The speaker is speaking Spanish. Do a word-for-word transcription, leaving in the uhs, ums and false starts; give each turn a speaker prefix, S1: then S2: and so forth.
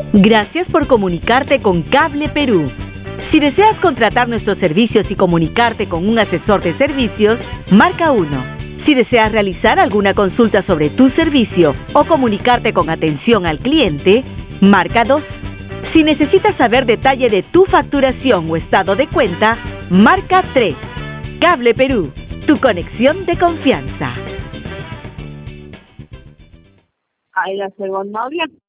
S1: Gracias por comunicarte con Cable Perú. Si deseas contratar nuestros servicios y comunicarte con un asesor de servicios, marca uno. Si deseas realizar alguna consulta sobre tu servicio o comunicarte con atención al cliente, marca dos. Si necesitas saber detalle de tu facturación o estado de cuenta, marca tres. Cable Perú, tu conexión de confianza.
S2: Ay, la segunda novia.